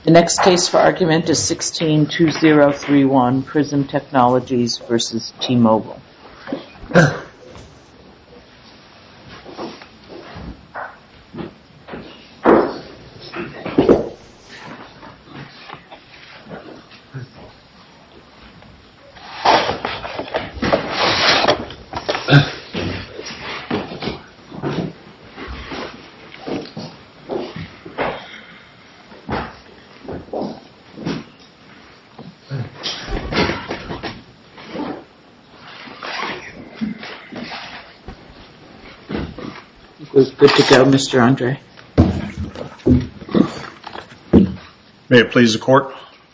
The next case for argument is 16-2031, Prism Technologies versus T-Mobile. Good to go, Mr. Andre. May it please the court.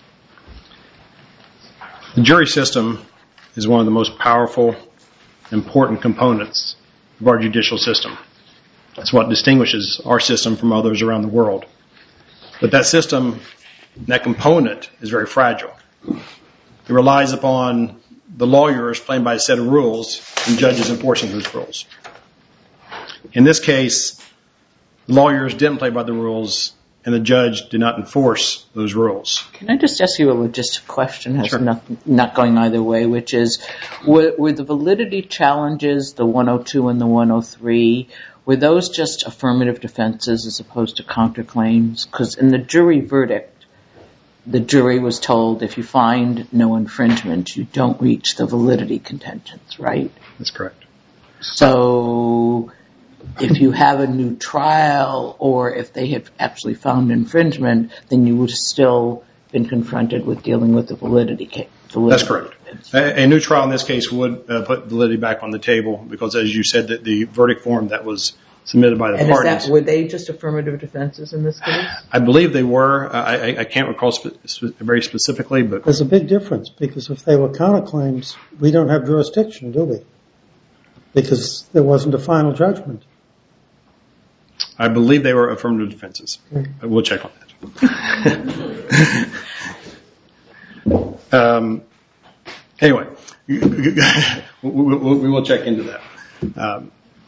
The jury system is one of the most powerful, important components of our judicial system. That's what distinguishes our system from others around the world. But that system, that component, is very fragile. It relies upon the lawyers playing by a set of rules and judges enforcing those rules. In this case, the lawyers didn't play by the rules, and the judge did not enforce those rules. Can I just ask you a logistic question? Sure. Not going either way, which is, were the validity challenges, the 102 and the 103, were those just affirmative defenses as opposed to counterclaims? Because in the jury verdict, the jury was told if you find no infringement, you don't reach the validity contentions, right? That's correct. So if you have a new trial or if they have actually found infringement, then you would have still been confronted with dealing with the validity case. That's correct. A new trial in this case would put validity back on the table because, as you said, that the verdict form that was submitted by the parties. Were they just affirmative defenses in this case? I believe they were. I can't recall very specifically, but there's a big difference because if they were counterclaims, we don't have jurisdiction, do we? Because there wasn't a final judgment. I believe they were affirmative defenses. We'll check on that. Anyway, we will check into that.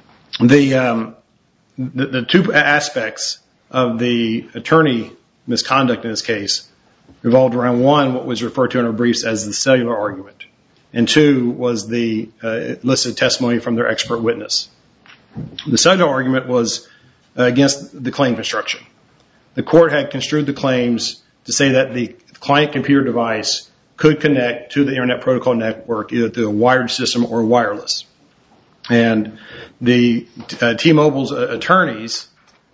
The two aspects of the attorney misconduct in this case revolved around, one, what was referred to in our briefs as the cellular argument, and two was the elicited testimony from their expert witness. The cellular argument was against the claim construction. The court had construed the claims to say that the client computer device could connect to the Internet Protocol network either through a wired system or wireless. And the T-Mobile's attorneys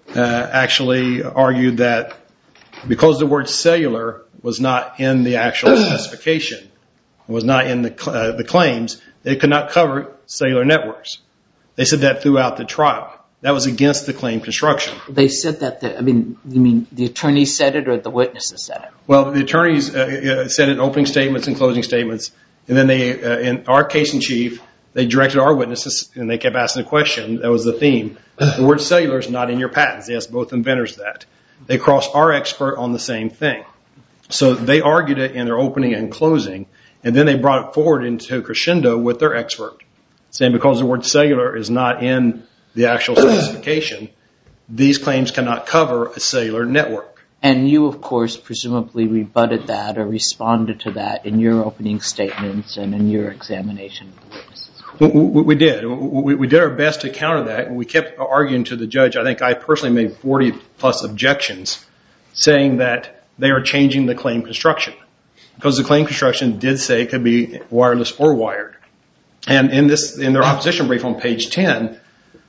actually argued that because the word cellular was not in the actual specification, was not in the claims, they could not cover cellular networks. They said that throughout the trial. That was against the claim construction. They said that, you mean the attorneys said it or the witnesses said it? Well, the attorneys said it in opening statements and closing statements. And then in our case in chief, they directed our witnesses and they kept asking the question. That was the theme. The word cellular is not in your patents. They asked both inventors that. They crossed our expert on the same thing. So they argued it in their opening and closing, and then they brought it forward into crescendo with their expert, saying because the word cellular is not in the actual specification, these claims cannot cover a cellular network. And you, of course, presumably rebutted that or responded to that in your opening statements and in your examination of the witnesses. We did. We did our best to counter that. We kept arguing to the judge. I think I personally made 40-plus objections saying that they are changing the claim construction because the claim construction did say it could be wireless or wired. And in their opposition brief on page 10,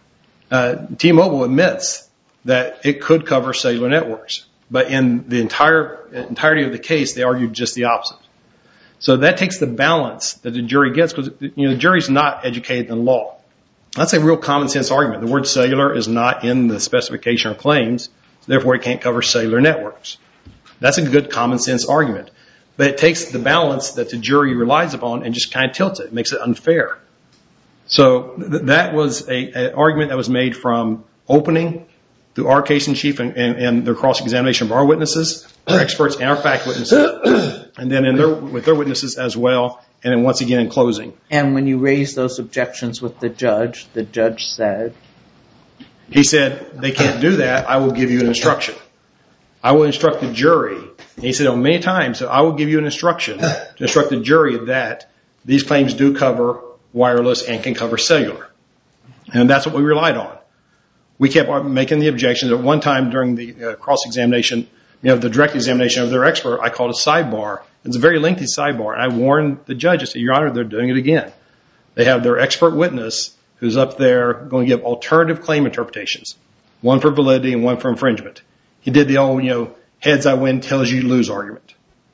T-Mobile admits that it could cover cellular networks. But in the entirety of the case, they argued just the opposite. So that takes the balance that the jury gets because the jury's not educated in law. That's a real common sense argument. The word cellular is not in the specification or claims, so therefore it can't cover cellular networks. That's a good common sense argument. But it takes the balance that the jury relies upon and just kind of tilts it. It makes it unfair. So that was an argument that was made from opening through our case in chief and their cross-examination of our witnesses, our experts, and our fact witnesses, and then with their witnesses as well, and then once again in closing. And when you raised those objections with the judge said? He said, they can't do that. I will give you an instruction. I will instruct the jury. And he said, many times, I will give you an instruction to instruct the jury that these claims do cover wireless and can cover cellular. And that's what we relied on. We kept making the objections. At one time during the cross-examination, the direct examination of their expert, I called a sidebar. It's a very lengthy sidebar. And I warned the judge, I said, Your Honor, they're doing it again. They have their expert witness who's up there going to give alternative claim interpretations, one for validity and one for infringement. He did the old, heads I win, tails you lose argument.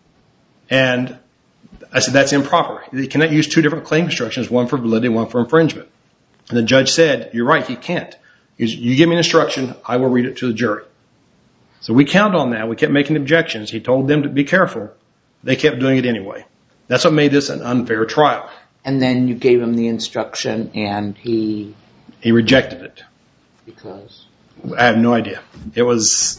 And I said, that's improper. You cannot use two different claim constructions, one for validity, one for infringement. And the judge said, you're right, he can't. You give me an instruction, I will read it to the jury. So we counted on that. We kept making objections. He told them to be careful. They kept doing it anyway. That's what made this an unfair trial. And then you gave him the instruction and he rejected it. Because? I have no idea. There was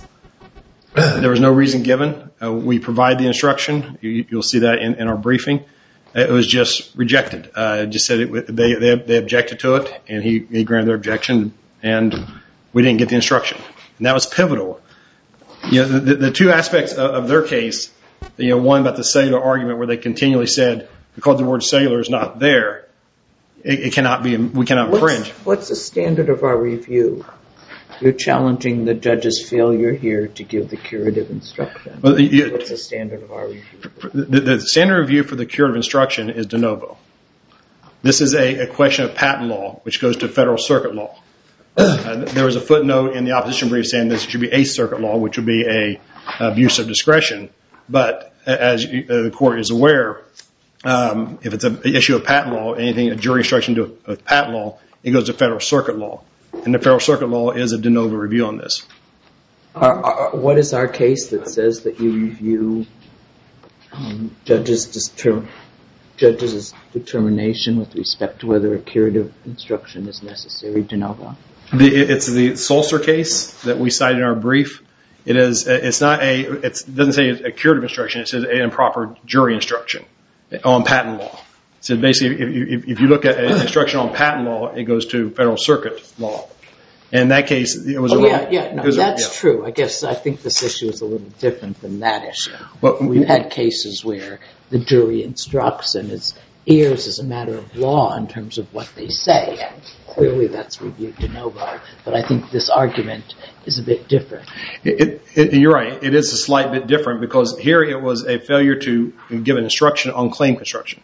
no reason given. We provide the instruction. You'll see that in our briefing. It was just rejected. Just said they objected to it, and he granted their objection, and we didn't get the instruction. And that was pivotal. The two aspects of their case, one about the cellular argument where they continually said, because the word cellular is not there, it cannot be. We cannot infringe. What's the standard of our review? You're challenging the judge's failure here to give the curative instruction. What's the standard of our review? The standard review for the curative instruction is de novo. This is a question of patent law, which goes to federal circuit law. There was a footnote in the opposition brief saying this should be Eighth Circuit law, which would be a abuse of discretion. But as the court is aware, if it's an issue of patent law, anything a jury instruction to a patent law, it goes to federal circuit law. And the federal circuit law is a de novo review on this. What is our case that says that you review judges' determination with respect to whether a curative instruction is necessary de novo? It's the Sulzer case that we cited in our brief. It doesn't say a curative instruction. It says an improper jury instruction on patent law. So basically, if you look at an instruction on patent law, it goes to federal circuit law. And in that case, it was that's true. I think this issue is a little different than that issue. We've had cases where the jury instructs and it errs as a matter of law in terms of what they say. And clearly, that's reviewed de novo. But I think this argument is a bit different. You're right. It is a slight bit different because here it was a failure to give an instruction on claim construction.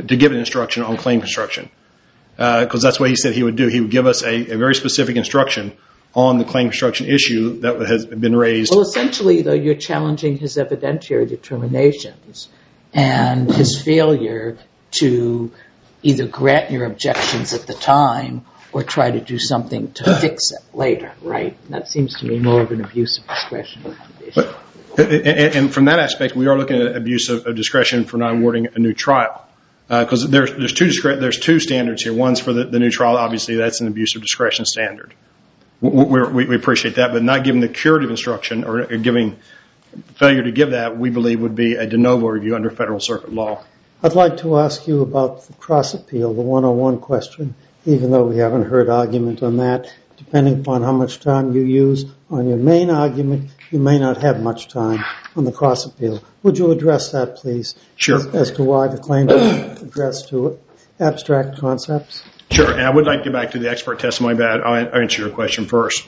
Because that's what he said he would do. He would give us a very specific instruction on the claim construction issue that has been raised. Well, essentially, though, you're challenging his evidentiary determinations and his failure to either grant your objections at the time or try to do something to fix it later, right? And that seems to me more of an abuse of discretion issue. And from that aspect, we are looking at abuse of discretion for not awarding a new trial. Because there's two standards here. One's for the new trial. Obviously, that's an abuse of discretion standard. We appreciate that, but not giving the curative instruction or giving failure to give that, we believe would be a de novo review under federal circuit law. I'd like to ask you about the cross appeal, the 101 question, even though we haven't heard argument on that. Depending upon how much time you use on your main argument, you may not have much time on the cross appeal. Would you address that, please? Sure. As to why the claim is addressed to abstract concepts? Sure, and I would like to get back to the expert testimony, but I'll answer your question first.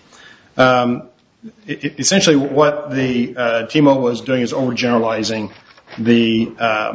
Essentially, what the TMO was doing is overgeneralizing the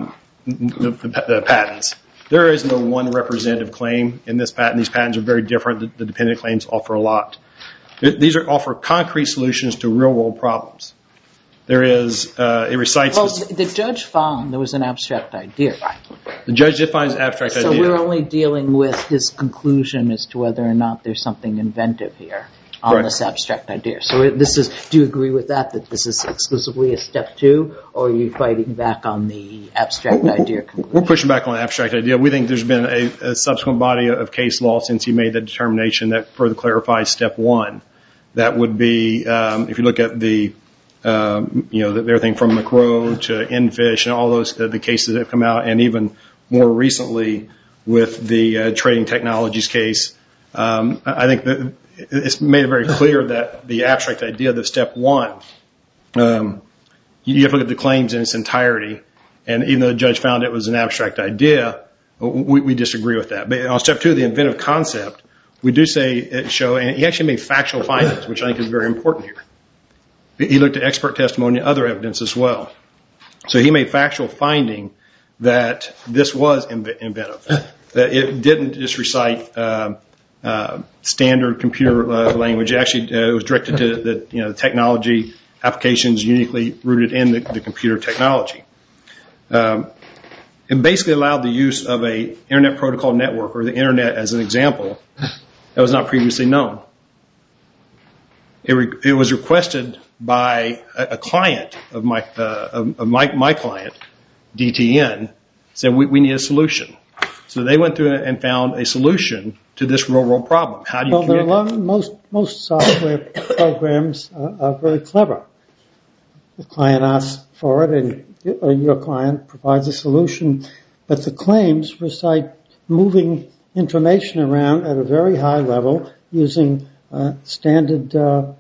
patents. There is no one representative claim in this patent. These patents are very different. The dependent claims offer a lot. These offer concrete solutions to real-world problems. There is, it recites... Well, the judge found there was an abstract idea, right? The judge did find an abstract idea. So we're only dealing with his conclusion as to whether or not there's something inventive here on this abstract idea. So do you agree with that this is exclusively a step 2, or are you fighting back on the abstract idea conclusion? We're pushing back on the abstract idea. We think there's been a subsequent body of case law since he made the determination that further clarifies step 1. That would be, if you look at the everything from McRow to Enfish and all those the cases that have come out, and even more recently with the Trading Technologies case, I think that it's made it very clear that the abstract idea, the step 1, you have to look at the claims in its entirety. And even though the judge found it was an abstract idea, we disagree with that. But on step 2, the inventive concept, we do show, and he actually made factual findings, which I think is very important here. He looked at expert testimony and other evidence as well. So he made factual finding that this was inventive, that it didn't just recite standard computer language. Actually, it was directed to the technology applications uniquely rooted in the computer technology. It basically allowed the use of a Internet Protocol network, or the Internet as an example, that was not previously known. It was requested by a client of my client, DTN, said we need a solution. So they went through and found a solution to this real-world problem. How do you communicate? Most software programs are very clever. The client asks for it, and your client provides a solution. But the claims recite moving information around at a very high level using standard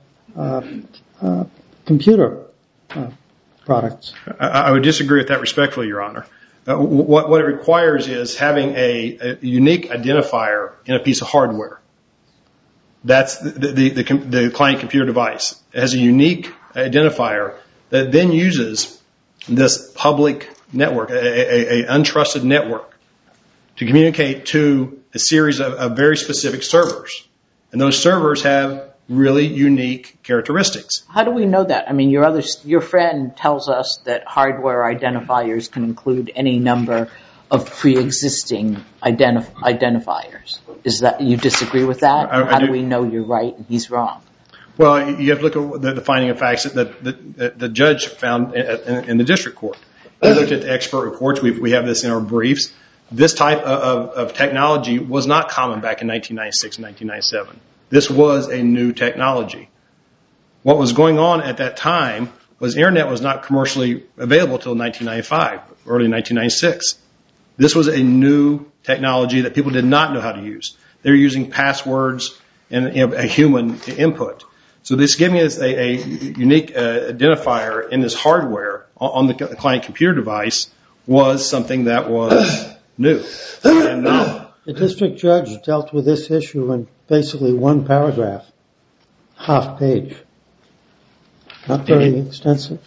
computer products. I would disagree with that respectfully, Your Honor. What it requires is having a unique identifier in a piece of hardware. That's the client computer device. It has a unique identifier that then uses this public network, a untrusted network, to communicate to a series of very specific servers. And those servers have really unique characteristics. How do we know that? I mean, your friend tells us that hardware identifiers can include any number of pre-existing identifiers. Is that, you disagree with that? How do we know you're right and he's wrong? Well, you have to look at the finding of facts that the judge found in the district court. He looked at the expert reports. We have this in our briefs. This type of technology was not common back in 1996 and 1997. This was a new technology. What was going on at that time was Internet was not commercially available until 1995, early 1996. This was a new technology that people did not know how to use. They were using passwords and a human input. So this giving us a unique identifier in this hardware on the client computer device was something that was new and novel. The district judge dealt with this issue in basically one paragraph, half page. Not very extensive.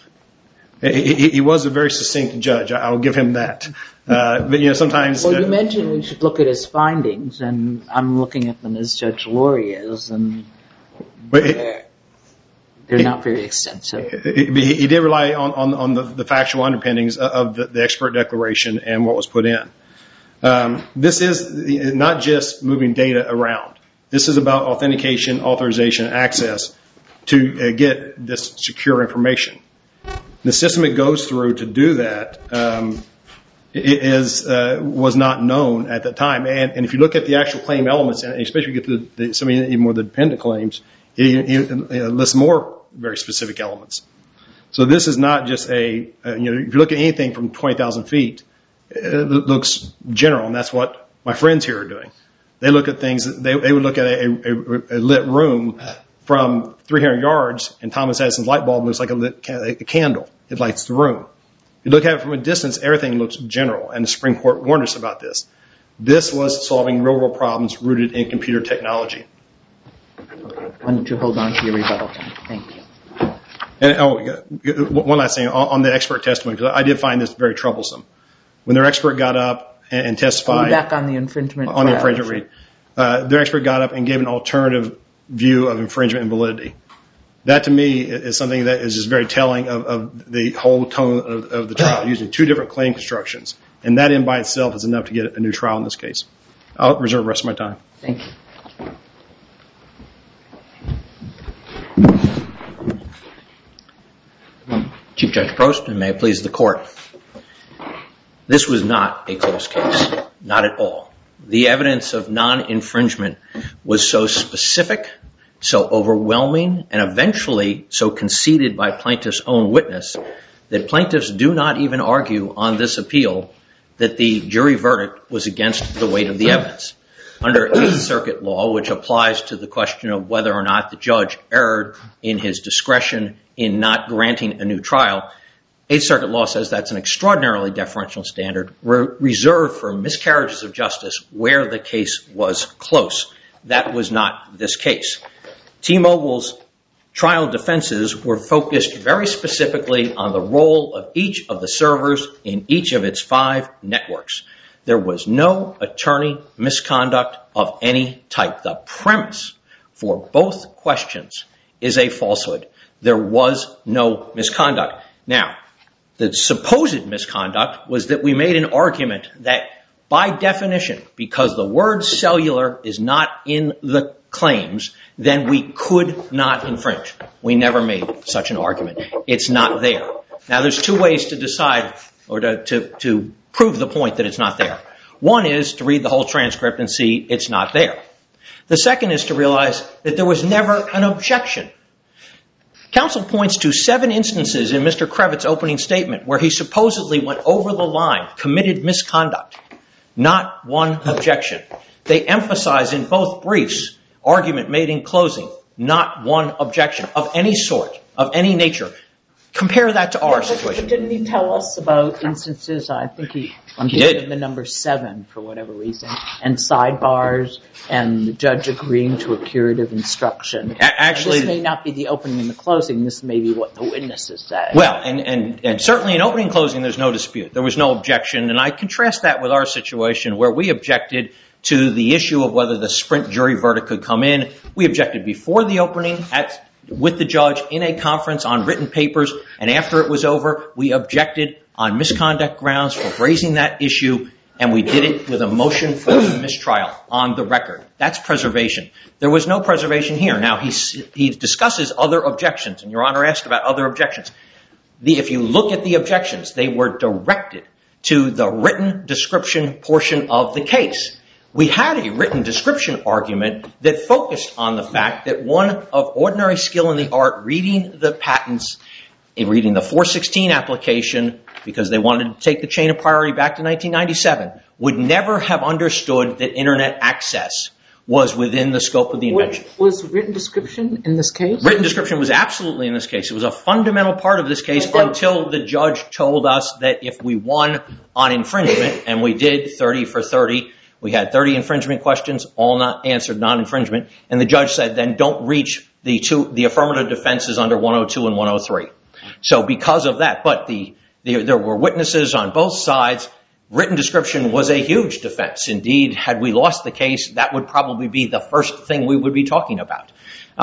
He was a very succinct judge. I'll give him that. But sometimes. Well, you mentioned we should look at his findings, and I'm looking at them as Judge Laurie is, and they're not very extensive. He did rely on the factual underpinnings of the expert declaration and what was put in. This is not just moving data around. This is about authentication, authorization, access to get this secure information. The system it goes through to do that was not known at the time. And if you look at the actual claim elements, and especially get some even more of the dependent claims, it lists more very specific elements. So this is not just if you look at anything from 20,000 feet, it looks general, and that's what my friends here are doing. They look at things. They would look at a lit room from 300 yards, and Thomas Edison's light bulb looks like a candle. It lights the room. You look at it from a distance, everything looks general, and the Supreme Court warned us about this. This was solving real-world problems rooted in computer technology. Why don't you hold on to your rebuttal time? Thank you. And one last thing on the expert testimony, because I did find this very troublesome. When their expert got up and testified back on the infringement, their expert got up and gave an alternative view of infringement and validity. That to me is something that is just very telling of the whole tone of the trial, using two different claim constructions, and that in by itself is enough to get a new trial in this case. I'll reserve the rest of my time. Thank you. Chief Judge Prost, and may it please the Court. This was not a close case, not at all. The evidence of non-infringement was so specific, so overwhelming, and eventually so conceded by plaintiff's own witness that plaintiffs do not even argue on this appeal that the jury verdict was against the weight of the evidence. under 8th Circuit law, which applies to the question of whether or not the judge erred in his discretion in not granting a new trial, 8th Circuit law says that's an extraordinarily deferential standard reserved for miscarriages of justice where the case was close. That was not this case. T-Mobile's trial defenses were focused very specifically on the role of each of the servers in each of its 5 networks. There was no attorney misconduct of any type. The premise for both questions is a falsehood. There was no misconduct. Now, the supposed misconduct was that we made an argument that by definition, because the word cellular is not in the claims, then we could not infringe. We never made such an argument. It's not there. Now, there's 2 ways to decide or to prove the point that it's not there. One is to read the whole transcript and see it's not there. The second is to realize that there was never an objection. Counsel points to 7 instances in Mr. Krevitz's opening statement where he supposedly went over the line, committed misconduct. Not one objection. They emphasize in both briefs, argument made in closing, not one objection of any sort, of any nature. Compare that to our situation. Didn't he tell us about instances, I think he did, the number 7 for whatever reason, and sidebars, and the judge agreeing to a curative instruction. Actually, this may not be the opening and the closing. This may be what the witnesses say. Well, and certainly in opening and closing, there's no dispute. There was no objection, and I contrast that with our situation where we objected to the issue of whether the Sprint jury verdict could come in. We objected before the opening with the judge in a conference on written papers, and after it was over, we objected on misconduct grounds for raising that issue, and we did it with a motion for a mistrial on the record. That's preservation. There was no preservation here. Now, he discusses other objections, and Your Honor asked about other objections. If you look at the objections, they were directed to the written description portion of the case. We had a written description argument that focused on the fact that one of ordinary skill in the art reading the patents, reading the 416 application, because they wanted to take the chain of priority back to 1997, would never have understood that Internet access was within the scope of the invention. Was written description in this case? Written description was absolutely in this case. It was a fundamental part of this case until the judge told us that if we won on infringement, and we did 30 for 30, we had 30 infringement questions, all not answered non-infringement, and the judge said, then don't reach the affirmative defenses under 102 and 103. So because of that, but there were witnesses on both sides. Written description was a huge defense. Indeed, had we lost the case, that would probably be the first thing we would be talking about.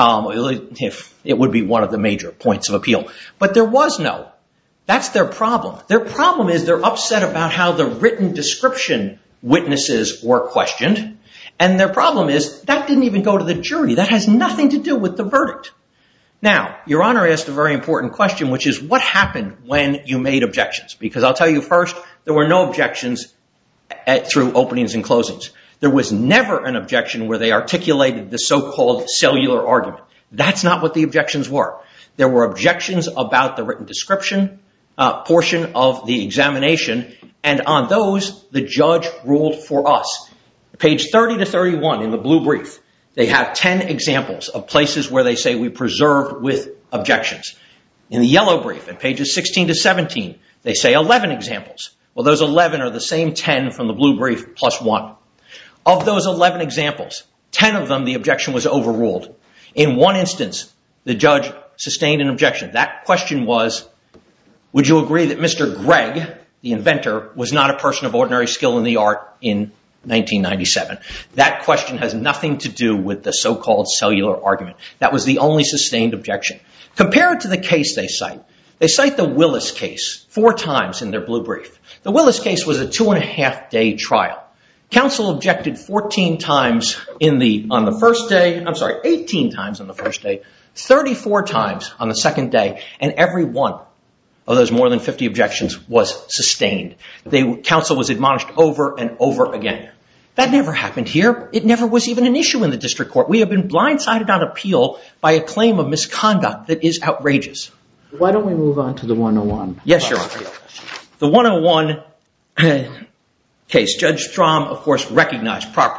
It would be one of the major points of appeal. But there was no. That's their problem. Their problem is they're upset about how the written description witnesses were questioned. And their problem is that didn't even go to the jury. That has nothing to do with the verdict. Now, Your Honor asked a very important question, which is what happened when you made objections? Because I'll tell you first, there were no objections through openings and closings. There was never an objection where they articulated the so-called cellular argument. That's not what the objections were. There were objections about the written description portion of the examination, and on those, the judge ruled for us. Page 30 to 31 in the blue brief, they have 10 examples of places where they say we preserved with objections. In the yellow brief, at pages 16 to 17, they say 11 examples. Well, those 11 are the same 10 from the blue brief plus 1. Of those 11 examples, 10 of them, the objection was overruled. In one instance, the judge sustained an objection. That question was, would you agree that Mr. Gregg, the inventor, was not a person of ordinary skill in the art in 1997? That question has nothing to do with the so-called cellular argument. That was the only sustained objection. Compare it to the case they cite. They cite the Willis case 4 times in their blue brief. The Willis case was a 2.5-day trial. Counsel objected 14 times on the first day, 18 times on the first day, 34 times on the second day, and every one of those more than 50 objections was sustained. Counsel was admonished over and over again. That never happened here. It never was even an issue in the district court. We have been blindsided on appeal by a claim of misconduct that is outrageous. Why don't we move on to the 101? Yes, Your Honor. The 101 case, Judge Strom, of course, recognized properly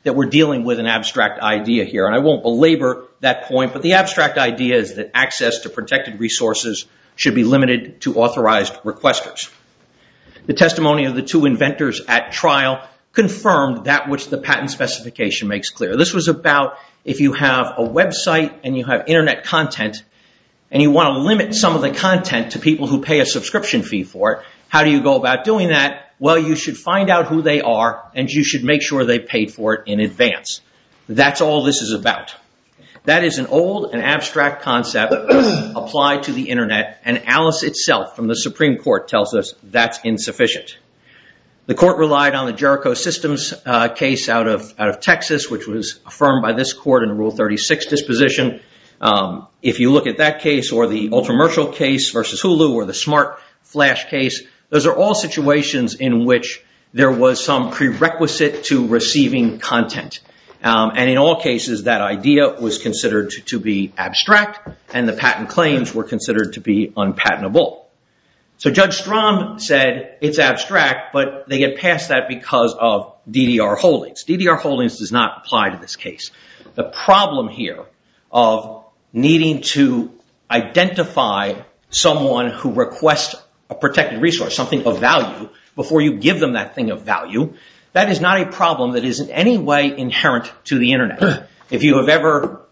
that we're dealing with an abstract idea here. And I won't belabor that point, but the abstract idea is that access to protected resources should be limited to authorized requesters. The testimony of the two inventors at trial confirmed that which the patent specification makes clear. This was about if you have a website and you have internet content and you want to limit some of the content to people who pay a subscription fee for it, how do you go about doing that? Well, you should find out who they are and you should make sure they paid for it in advance. That's all this is about. That is an old and abstract concept applied to the internet, and Alice itself from the Supreme Court tells us that's insufficient. The court relied on the Jericho Systems case out of Texas, which was affirmed by this court in a Rule 36 disposition. If you look at that case, or the Ultramercial case versus Hulu, or the Smart Flash case, those are all situations in which there was some prerequisite to receiving content. And in all cases, that idea was considered to be abstract, and the patent claims were considered to be unpatentable. So Judge Strom said it's abstract, but they get past that because of DDR Holdings. DDR Holdings does not apply to this case. The problem here of needing to identify someone who requests a protected resource, something of value, before you give them that thing of value, that is not a problem that is in any way inherent to the internet. If you have ever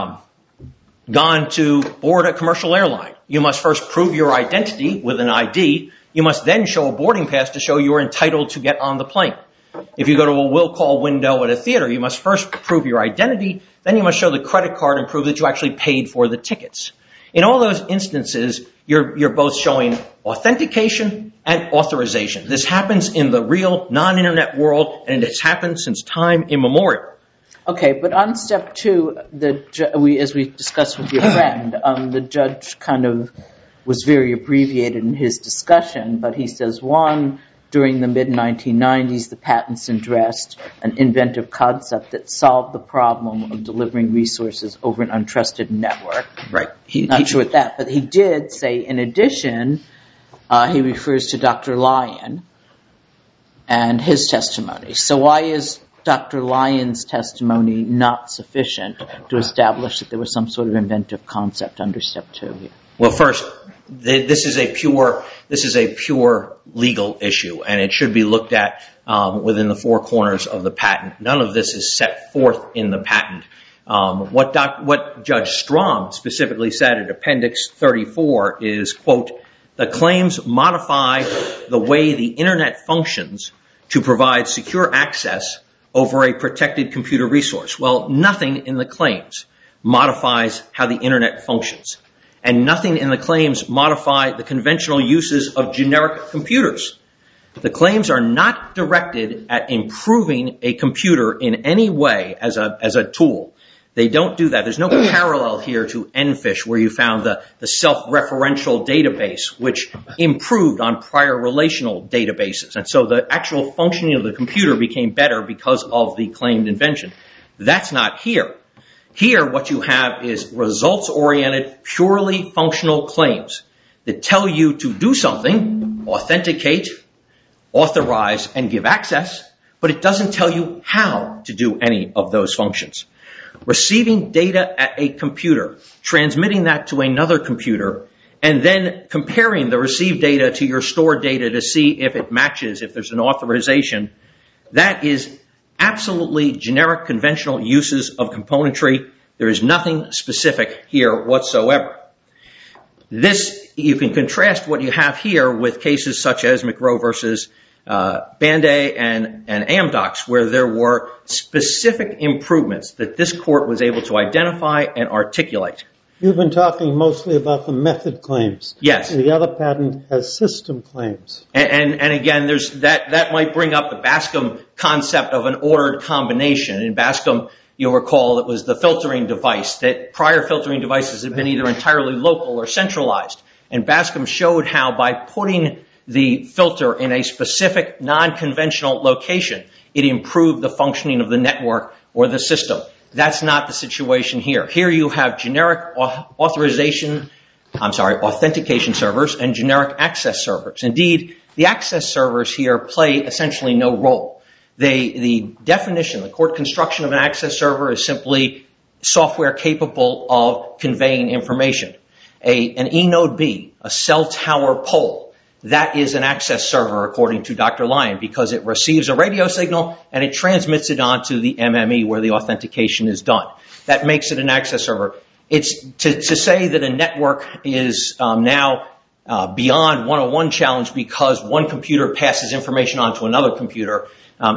gone to board a commercial airline, you must first prove your identity with an ID. You must then show a boarding pass to show you're entitled to get on the plane. If you go to a will call window at a theater, you must first prove your identity, then you must show the credit card and prove that you actually paid for the tickets. In all those instances, you're both showing authentication and authorization. This happens in the real non-internet world, and it's happened since time immemorial. Okay, but on step two, as we discussed with your friend, the judge kind of was very abbreviated in his discussion, but he says, one, during the mid-1990s, the patents addressed an inventive concept that solved the problem of delivering resources over an untrusted network. Right. Not sure what that, but he did say, in addition, he refers to Dr. Lyon and his testimony. So why is Dr. Lyon's testimony not sufficient to establish that there was some sort of inventive concept under step two here? Well, first, this is a pure legal issue, and it should be looked at within the four corners of the patent. None of this is set forth in the patent. What Judge Strom specifically said at Appendix 34 is, quote, the claims modify the way the internet functions to provide secure access over a protected computer resource. Well, nothing in the claims modifies how the internet functions. And nothing in the claims modify the conventional uses of generic computers. The claims are not directed at improving a computer in any way as a tool. They don't do that. There's no parallel here to EnFish, where you found the self-referential database, which improved on prior relational databases. And so the actual functioning of the computer became better because of the claimed invention. That's not here. Here, what you have is results-oriented, purely functional claims that tell you to do something, authenticate, authorize, and give access, but it doesn't tell you how to do any of those functions. Receiving data at a computer, transmitting that to another computer, and then comparing the received data to your stored data to see if it matches, if there's an authorization, that is absolutely generic conventional uses of componentry. There is nothing specific here whatsoever. This, you can contrast what you have here with cases such as McRow versus Band-Aid and Amdocs, where there were specific improvements that this court was able to identify and articulate. You've been talking mostly about the method claims. Yes. The other patent has system claims. And again, there's that might bring up the Bascom concept of an ordered combination. In Bascom, you'll recall it was the filtering device, that prior filtering devices had been either entirely local or centralized. And Bascom showed how by putting the filter in a specific non-conventional location, it improved the functioning of the network or the system. That's not the situation here. Here you have generic authentication servers and generic access servers. Indeed, the access servers here play essentially no role. The definition, the court construction of an access server is simply software capable of conveying information. An eNode B, a cell tower pole, that is an access server according to Dr. Lyon because it receives a radio signal and it transmits it onto the MME where the authentication is done. That makes it an access server. It's to say that a network is now beyond 101 challenge because one computer passes information onto another computer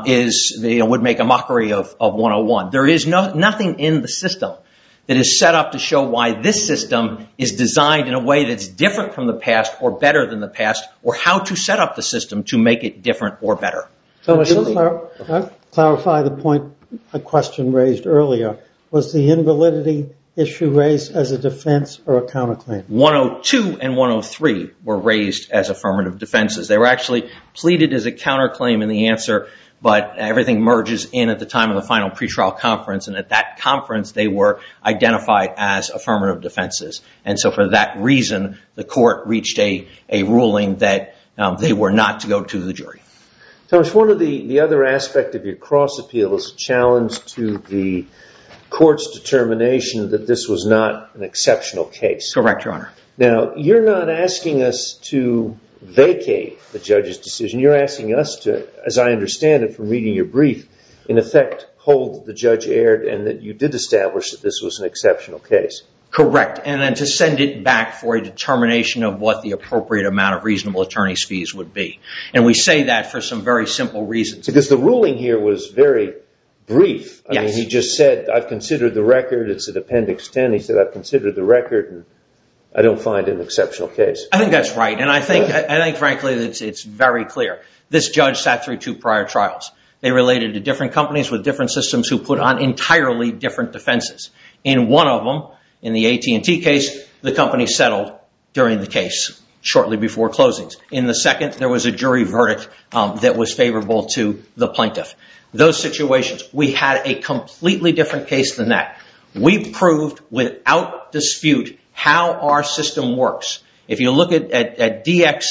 would make a mockery of 101. There is nothing in the system that is set up to show why this system is designed in a way that's different from the past or better than the past, or how to set up the system to make it different or better. So to clarify the point, a question raised earlier, was the invalidity issue raised as a defense or a counterclaim? 102 and 103 were raised as affirmative defenses. They were actually pleaded as a counterclaim in the answer, but everything merges in at the time of the final pretrial conference, and at that conference they were identified as affirmative defenses. And so for that reason, the court reached a ruling that they were not to go to the jury. Thomas, one of the other aspect of your cross appeal is a challenge to the court's determination that this was not an exceptional case. Correct, Your Honor. Now, you're not asking us to vacate the judge's decision. You're asking us to, as I understand it from reading your brief, in effect hold that the judge erred and that you did establish that this was an exceptional case. Correct, and then to send it back for a determination of what the appropriate amount of reasonable attorney's fees would be. And we say that for some very simple reasons. Because the ruling here was very brief. I Yes. mean, he just said, I've considered the record. It's at Appendix 10. He said, I've considered the record, and I don't find it an exceptional case. I think that's right, and I think frankly, it's very clear. This judge sat through 2 prior trials. They related to different companies with different systems who put on entirely different defenses. In one of them, in the AT&T case, the company settled during the case, shortly before closings. In the second, there was a jury verdict that was favorable to the plaintiff. Those situations, we had a completely different case than that. We proved without dispute how our system works. If you look at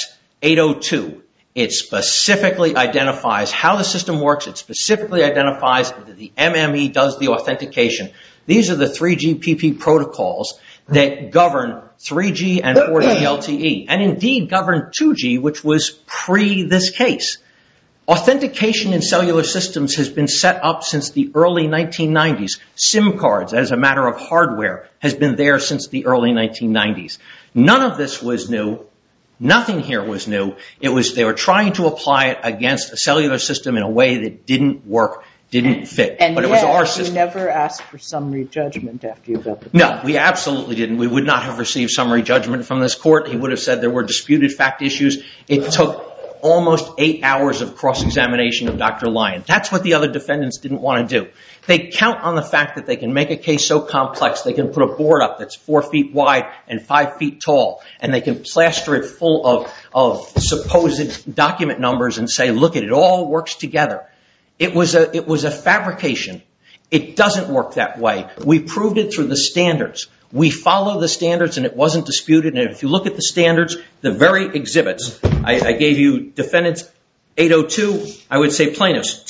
DX802, it specifically identifies how the system works. It specifically identifies that the MME does the authentication. These are the 3GPP protocols that govern 3G and 4G LTE, and indeed govern 2G, which was pre this case. Authentication in cellular systems has been set up since the early 1990s. SIM cards, as a matter of hardware, has been there since the early 1990s. None of this was new. Nothing here was new. They were trying to apply it against a cellular system in a way that didn't work, didn't fit. But it was our system. You never asked for summary judgment after you got the No, we absolutely didn't. We would not have received summary judgment from this court. He would have said there were disputed fact issues. It took almost 8 hours of cross-examination of Dr. Lyon. That's what the other defendants didn't want to do. They count on the fact that they can make a case so complex, they can put a board up that's 4 feet wide and 5 feet tall, and they can plaster it full of supposed document numbers and say, look, it all works together. It was a fabrication. It doesn't work that way. We proved it through the standards. We follow the standards, and it wasn't disputed. And if you look at the standards, the very exhibits, I gave you defendants 802, I would say plaintiffs,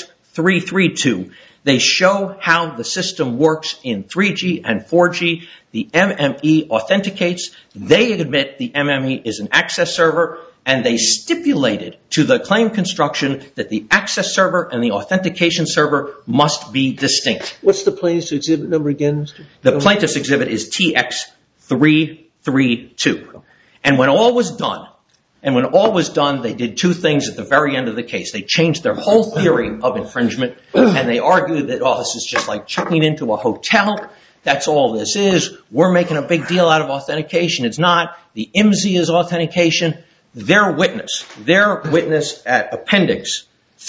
TX332. They show how the system works in 3G and 4G. The MME authenticates. They admit the MME is an access server, and they stipulated to the claim construction that the access server and the authentication server must be distinct. What's the plaintiff's exhibit number again, Mr.? The plaintiff's exhibit is TX332. And when all was done, they did 2 things at the very end of the case. They changed their whole theory of infringement, and they argued that, this is just like checking into a hotel. That's all this is. We're making a big deal out of authentication. It's not. The IMSI is authentication. Their witness at Appendix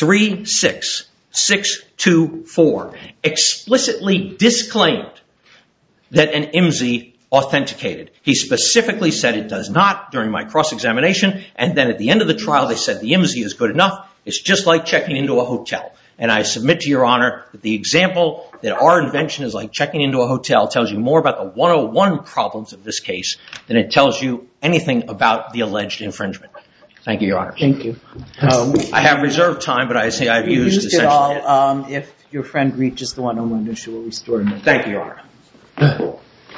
36624 explicitly disclaimed that an IMSI authenticated. He specifically said it does not during my cross-examination, and then at the end of the trial they said the IMSI is good enough. It's just like checking into a hotel. And I submit to Your Honor that the example that our invention is like checking into a hotel tells you more about the 101 problems of this case than it tells you anything about the alleged infringement. Thank you, Your Honor. Thank you. I have reserved time, but I say I've used it essentially all. If your friend reaches the one-on-one issue, we'll restore him. Thank you, Your Honor.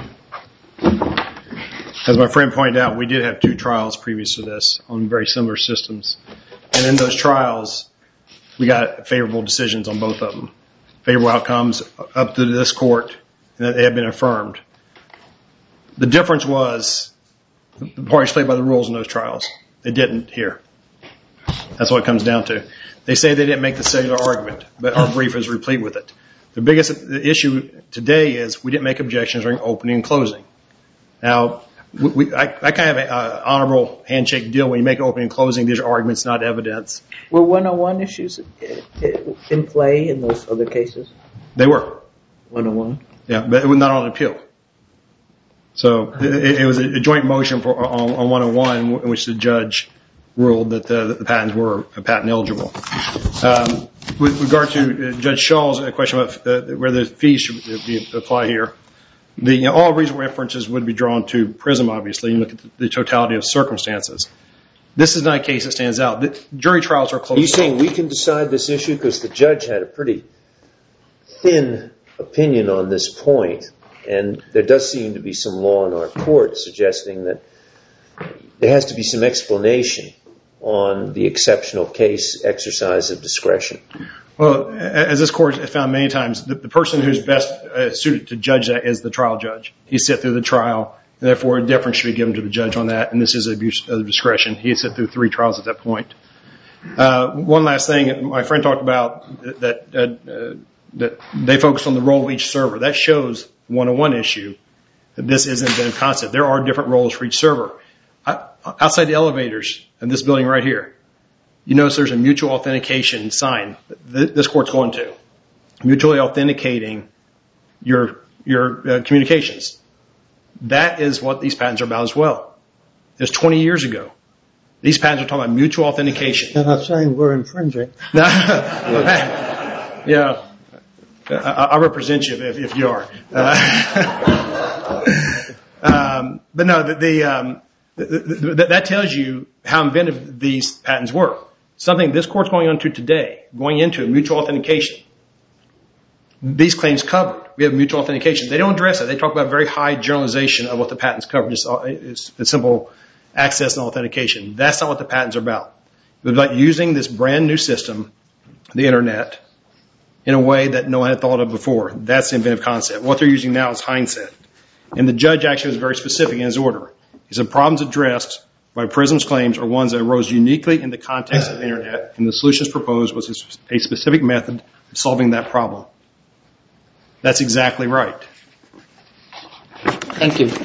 As my friend pointed out, we did have 2 trials previous to this on very similar systems. And in those trials, we got favorable decisions on both of them. Favorable outcomes up to this court, and that they have been affirmed. The difference was the parties played by the rules in those trials. They didn't here. That's what it comes down to. They say they didn't make the cellular argument, but our brief is replete with it. The biggest issue today is we didn't make objections during opening and closing. Now, I kind of have an honorable handshake deal. When you make opening and closing, these are arguments, not evidence. Were one-on-one issues in play in those other cases? They were. One-on-one? Yeah, but it was not on appeal. So it was a joint motion on 101 in which the judge ruled that the patents were patent eligible. With regard to Judge Schall's question about where the fees should be applied here, all reasonable inferences would be drawn to PRISM, obviously, and look at the totality of circumstances. This is not a case that stands out. The jury trials are closed. Are you saying we can decide this issue? Because the judge had a pretty thin opinion on this point, and there does seem to be some law in our court suggesting that there has to be some explanation on the exceptional case exercise of discretion. Well, as this court has found many times, the person who's best suited to judge that is the trial judge. He sat through the trial, and therefore a deference should be given to the judge on that, and this is abuse of discretion. He had sat through 3 trials at that point. One last thing, my friend talked about that they focused on the role of each server. That shows one-on-one issue that this isn't a concept. There are different roles for each server. Outside the elevators in this building right here, you notice there's a mutual authentication sign this court's going to. Mutually authenticating your communications. That is what these patents are about as well. It was 20 years ago. These patents are talking about mutual authentication. They're not saying we're infringing. Yeah. I'll represent you if you are. But no, that tells you how inventive these patents were. Something this court's going on to today, going into mutual authentication. These claims covered. We have mutual authentication. They don't address it. They talk about very high generalization of what the patents cover. It's simple access and authentication. That's not what the patents are about. It's about using this brand new system, the internet, in a way that no one had thought of before. That's the inventive concept. What they're using now is hindsight. And the judge actually was very specific in his order. He said problems addressed by PRISM's claims are ones that arose uniquely in the context of the internet, and the solutions proposed was a specific method of solving that problem. That's exactly right. Thank you.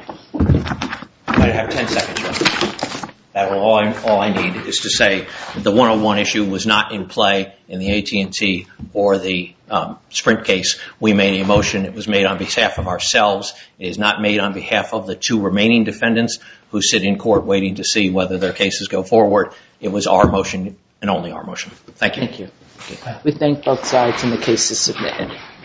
I have 10 seconds left. All I need is to say that the 101 issue was not in play in the AT&T or the Sprint case. We made a motion. It was made on behalf of ourselves. It is not made on behalf of the 2 remaining defendants who sit in court waiting to see whether their cases go forward. It was our motion and only our motion. Thank you. Thank you. We thank both sides, and the case is submitted.